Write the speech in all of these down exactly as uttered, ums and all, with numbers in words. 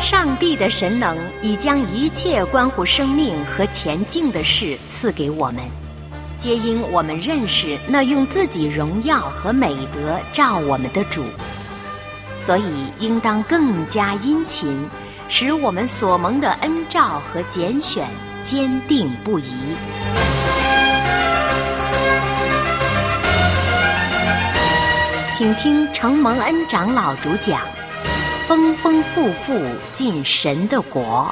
上帝的神能已将一切关乎生命和前进的事赐给我们，皆因我们认识那用自己荣耀和美德照我们的主，所以应当更加殷勤，使我们所蒙的恩召和拣选坚定不移。请听程蒙恩长老主讲丰丰富富进神的国。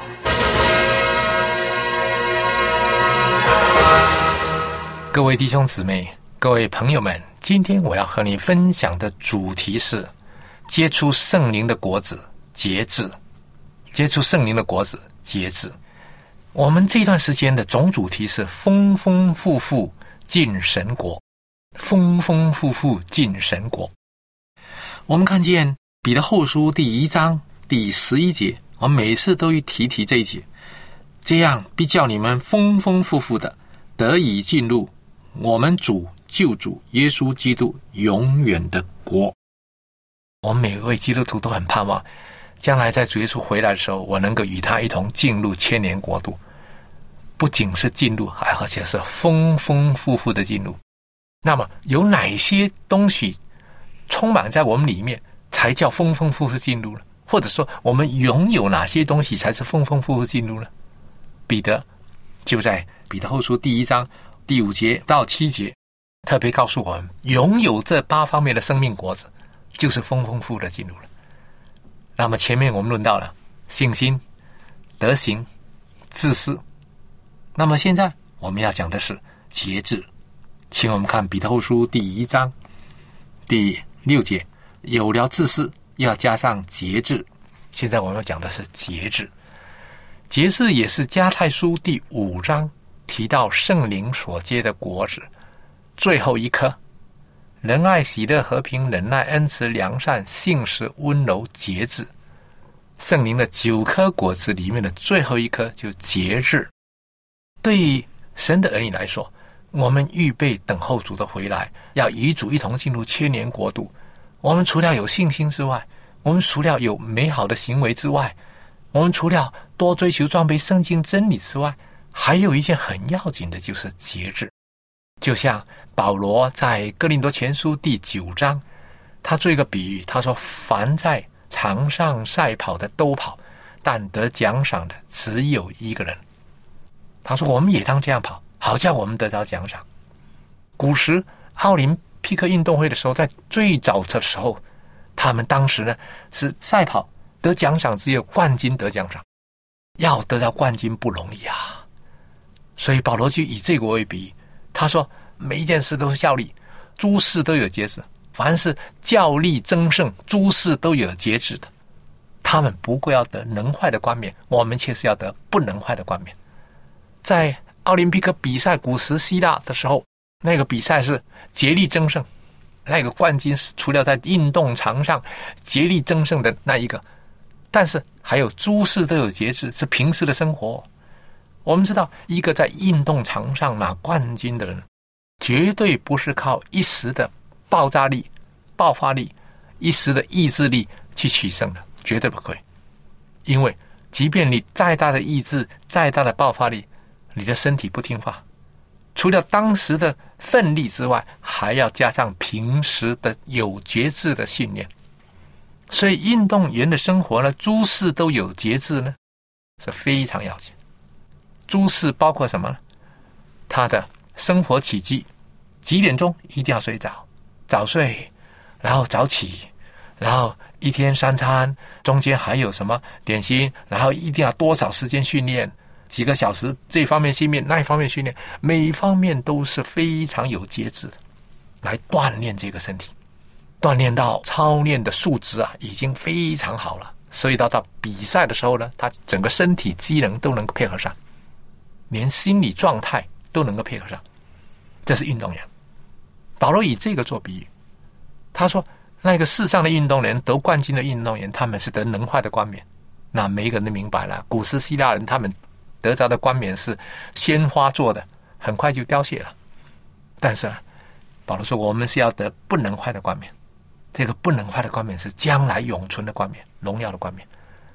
各位弟兄姊妹，各位朋友们，今天我要和你分享的主题是结出圣灵的果子，节制。结出圣灵的果子，节制。我们这段时间的总主题是丰丰富富进神国，丰丰富富进神国。我们看见彼得后书第一章第十一节，我每次都提提这一节，这样必叫你们丰丰富富的得以进入我们主救主耶稣基督永远的国。我们每位基督徒都很盼望将来在主耶稣回来的时候，我能够与他一同进入千年国度，不仅是进入，而且是丰丰富富的进入。那么有哪些东西充满在我们里面才叫丰丰富富进入呢？或者说我们拥有哪些东西才是丰丰富富进入呢？彼得就在彼得后书第一章第五节到七节特别告诉我们，拥有这八方面的生命果子就是丰丰富富的进入了。那么前面我们论到了信心、德行、自私，那么现在我们要讲的是节制。请我们看彼得后书第一章第六节，有了自私要加上节制。现在我们要讲的是节制。节制也是加太书第五章提到圣灵所结的果子最后一颗，仁爱、喜乐、和平、忍耐、恩慈、良善、信实、温柔、节制。圣灵的九颗果子里面的最后一颗就节制。对于神的儿女来说，我们预备等候主的回来，要与主一同进入千年国度。我们除了有信心之外，我们除了有美好的行为之外，我们除了多追求装备圣经真理之外，还有一件很要紧的，就是节制。就像保罗在哥林多前书第九章，他做一个比喻，他说凡在场上赛跑的都跑，但得奖赏的只有一个人。他说我们也当这样跑，好叫我们得到奖赏。古时奥林匹克运动会的时候，在最早的时候，他们当时呢是赛跑得奖赏只有冠军得奖赏，要得到冠军不容易啊。所以保罗就以这个为比喻，他说每一件事都是效力，诸事都有节制，凡是较力争胜，诸事都有节制的。他们不过要得能坏的冠冕，我们却是要得不能坏的冠冕。在奥林匹克比赛古时希腊的时候，那个比赛是竭力争胜，那个冠军是除了在运动场上竭力争胜的那一个，但是还有诸事都有节制，是平时的生活。我们知道一个在运动场上拿冠军的人，绝对不是靠一时的爆炸力、爆发力、一时的意志力去取胜的，绝对不可以。因为即便你再大的意志、再大的爆发力，你的身体不听话，除了当时的奋力之外，还要加上平时的有节制的训练。所以运动员的生活呢，诸事都有节制呢，是非常要紧。诸事包括什么呢？他的生活起居，几点钟一定要睡着，早睡，然后早起，然后一天三餐，中间还有什么点心，然后一定要多少时间训练，几个小时这方面训练，那一方面训练，每方面都是非常有节制的，来锻炼这个身体，锻炼到操练的素质啊，已经非常好了。所以到到比赛的时候呢，他整个身体机能都能够配合上，连心理状态都能够配合上，这是运动员。保罗以这个做比喻，他说那个世上的运动员，得冠军的运动员，他们是得能坏的冠冕。那每一个人都明白了，古时希腊人他们得着的冠冕是鲜花做的，很快就凋谢了。但是保罗说我们是要得不能坏的冠冕，这个不能坏的冠冕是将来永存的冠冕，荣耀的冠冕。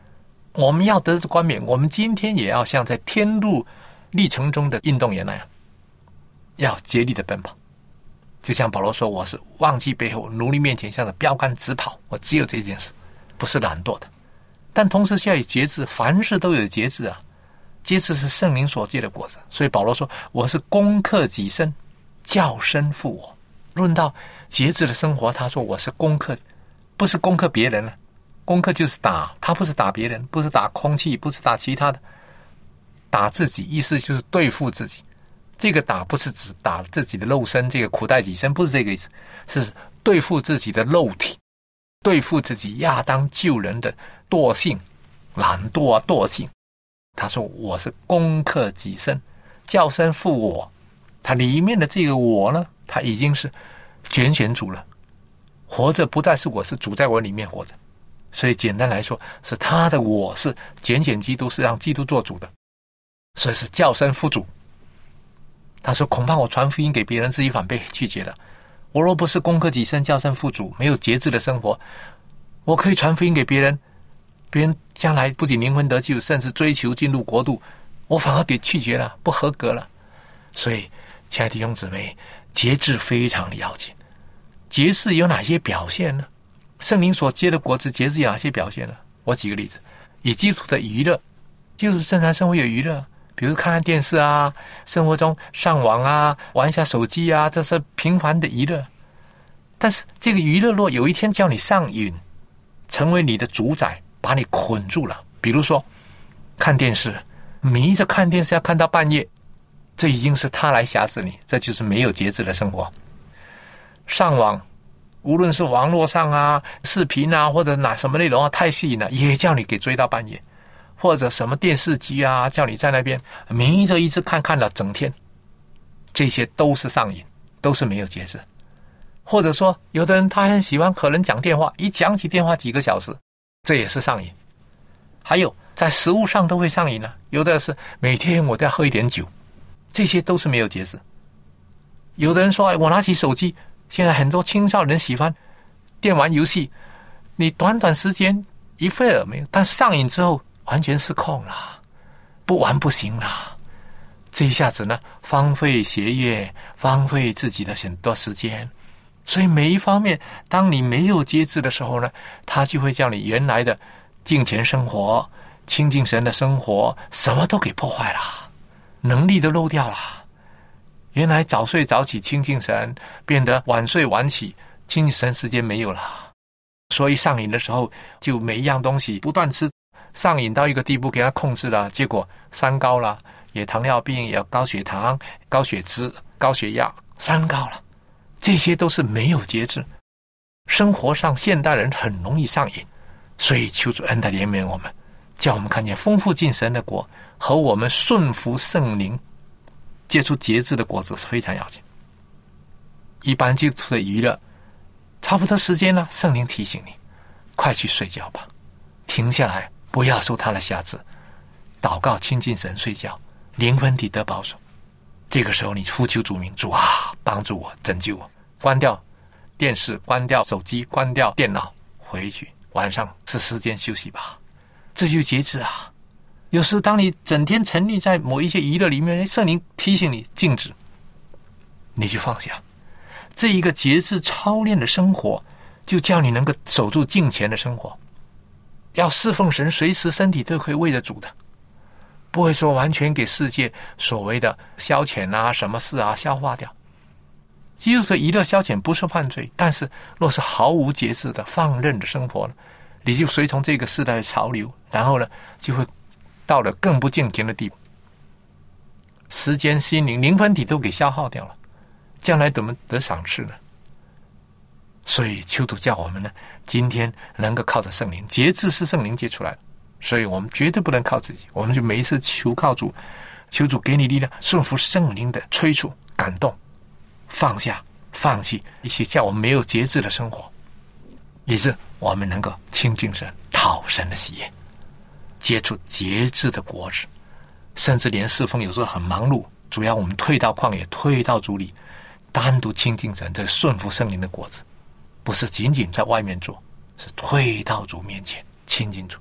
我们要得着冠冕，我们今天也要像在天路历程中的运动员那样，要竭力的奔跑。就像保罗说，我是忘记背后，努力面前，向着标杆直跑。我只有这件事，不是懒惰的，但同时需要有节制，凡事都有节制啊。节制是圣灵所结的果子，所以保罗说，我是攻克己身，叫身负我。论到节制的生活，他说我是攻克，不是攻克别人了。攻克就是打，他不是打别人，不是打空气，不是打其他的，打自己，意思就是对付自己。这个打不是指打自己的肉身，这个苦待己身不是这个意思，是对付自己的肉体，对付自己亚当救人的惰性、懒惰啊、惰性。他说我是攻克己身，叫身负我。他里面的这个我呢，他已经是拣选主了，活着不再是我，是主在我里面活着。所以简单来说，是他的我是拣选基督，是让基督做主的，所以是叫身负主。他说恐怕我传福音给别人，自己反被拒绝了。我若不是攻克己身，叫身负主，没有节制的生活，我可以传福音给别人，别人将来不仅灵魂得救，甚至追求进入国度，我反而给拒绝了，不合格了。所以亲爱的弟兄姊妹，节制非常的要紧。节制有哪些表现呢？圣灵所结的果子，节制有哪些表现呢？我举个例子，以基督的娱乐，就是正常生活有娱乐，比如看看电视啊，生活中上网啊，玩一下手机啊，这是平凡的娱乐。但是这个娱乐若有一天叫你上瘾，成为你的主宰，把你捆住了，比如说看电视，迷着看电视要看到半夜，这已经是他来辖制你，这就是没有节制的生活。上网，无论是网络上啊、视频啊，或者哪什么内容啊，太吸引了，也叫你给追到半夜。或者什么电视机啊，叫你在那边迷着一直看，看了整天，这些都是上瘾，都是没有节制。或者说有的人他很喜欢可能讲电话，一讲起电话几个小时，这也是上瘾。还有在食物上都会上瘾啊，有的是每天我都要喝一点酒，这些都是没有节制。有的人说，哎，我拿起手机，现在很多青少年喜欢电玩游戏，你短短时间一会儿没有，但上瘾之后完全失控了，不玩不行了。这一下子呢，荒废学业，荒废自己的很多时间。所以每一方面，当你没有节制的时候呢，他就会叫你原来的敬虔生活、亲近神的生活，什么都给破坏了，能力都漏掉了。原来早睡早起亲近神，变得晚睡晚起亲近神时间没有了。所以上瘾的时候，就每一样东西不断吃，上瘾到一个地步给他控制了，结果三高了，也糖尿病，也高血糖、高血脂、高血压，三高了。这些都是没有节制。生活上现代人很容易上瘾，所以求主恩待怜悯我们，叫我们看见丰富进神的国和我们顺服圣灵结出节制的果子是非常要紧。一般基督徒的娱乐，差不多时间了，圣灵提醒你快去睡觉吧，停下来，不要受他的辖制，祷告亲近神，睡觉，灵魂体得保守。这个时候你呼求主名，主啊，帮助我，拯救我。关掉电视，关掉手机，关掉电脑，回去晚上是时间休息吧。这就节制啊。有时当你整天沉溺在某一些娱乐里面，圣灵提醒你静止，你就放下。这一个节制操练的生活，就叫你能够守住敬虔的生活。要侍奉神，随时身体都可以为着主的，不会说完全给世界所谓的消遣啊、什么事啊消化掉。基督徒娱乐消遣不是犯罪，但是若是毫无节制的放任的生活呢，你就随从这个时代的潮流，然后呢就会到了更不敬虔的地步，时间、心灵、灵魂体都给消耗掉了，将来怎么得赏赐呢？所以求主叫我们呢，今天能够靠着圣灵，节制是圣灵结出来的，所以我们绝对不能靠自己，我们就每一次求靠主，求主给你力量，顺服圣灵的催促、感动，放下、放弃一些叫我们没有节制的生活，以致我们能够亲近神，讨神的喜悦，结出节制的果子。甚至连侍奉有时候很忙碌，主要我们退到旷野，退到主里，单独亲近神，这顺服圣灵的果子，不是仅仅在外面做，是退到主面前亲近主，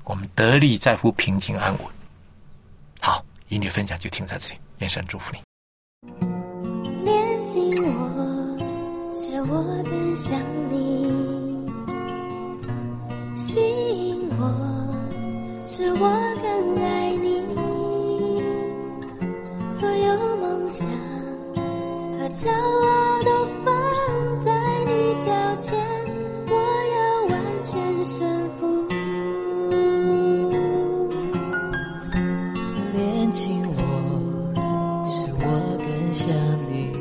我们得力在乎平静安稳。好，音乐分享就听在这里，愿神祝福你。 连紧我，使我更像你；吸引我，使我更爱你。所有梦想和骄傲都放在你脚前，我要完全顺服。 连紧我，使我更像你；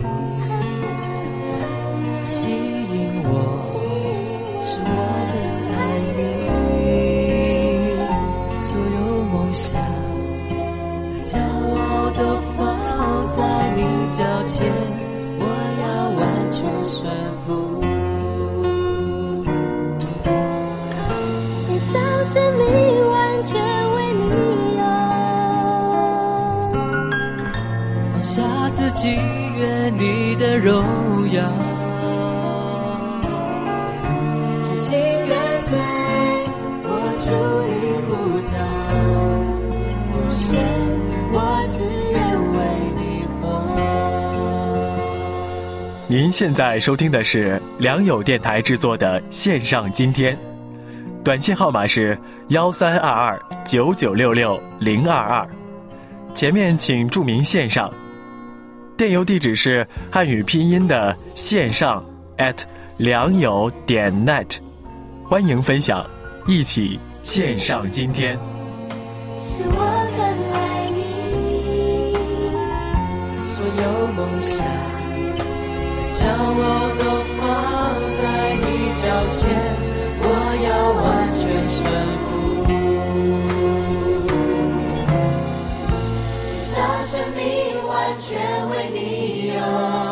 吸引我，使我更爱你。所有梦想和骄傲都放在你脚前，我要完全顺服。 献上生命，完全为你用， 放下自己，愿你的荣耀，全心跟随，我主你呼召，不限我只愿为你活。 您现在收听的是良友电台制作的线上今天，短信号码是幺三二二九九六六零二二，前面请注明线上。电邮地址是汉语拼音的线上 at 良友点 net， 欢迎分享，一起线上今天。 使我更爱你。 所有梦想和骄傲都放在你脚前，我要完全顺服。献上生命，完全为你用，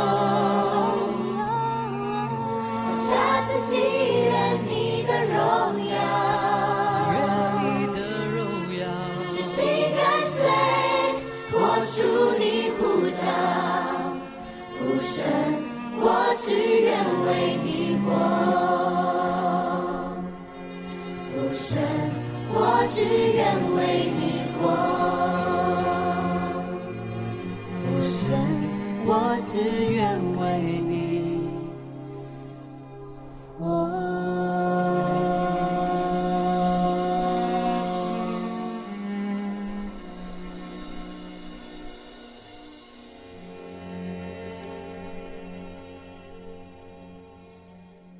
放下自己，愿你的荣耀，愿你的荣耀，全心跟随，我属你呼召，父神，我只愿为你活，父神，我只愿为你活，父神，我只愿为